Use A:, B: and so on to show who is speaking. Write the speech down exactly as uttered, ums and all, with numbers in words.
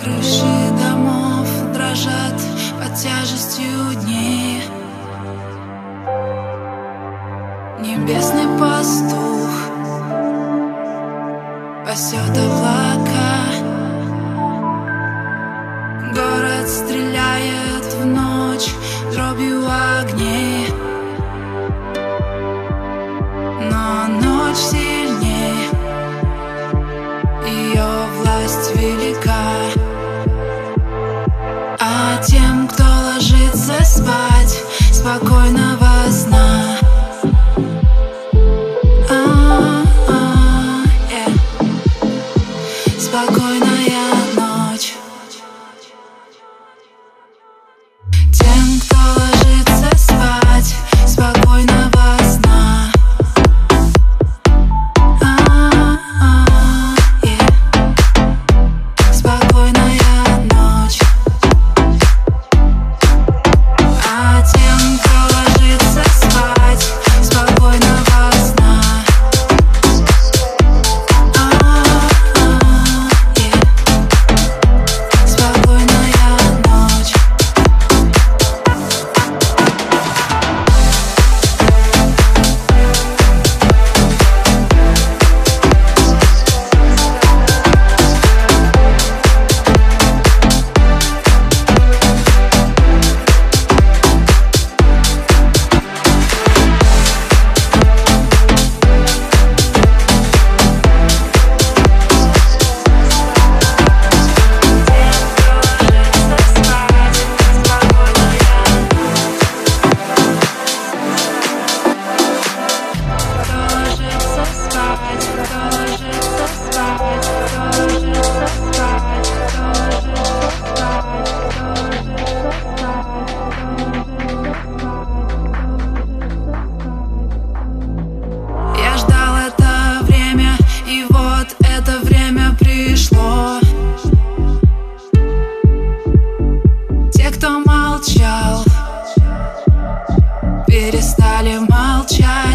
A: Крыши домов дрожат под тяжестью дней. Небесный пастух пасет облака. Город стреляет в ночь дробью огней, но ночь сильней, ее власть велика. А тем, кто ложится спать, спокойного сна. А-а-а, yeah. Спокойная ночь. Тем, кто ложится спать, спокойного сна. А-а-а, yeah. Спокойная ночь. А тем, кто ложится спать, спокойного сна. А-а-а, yeah. Спокойная ночь. Я ждал это время, и вот это время пришло. Те, кто молчал, перестали молчать.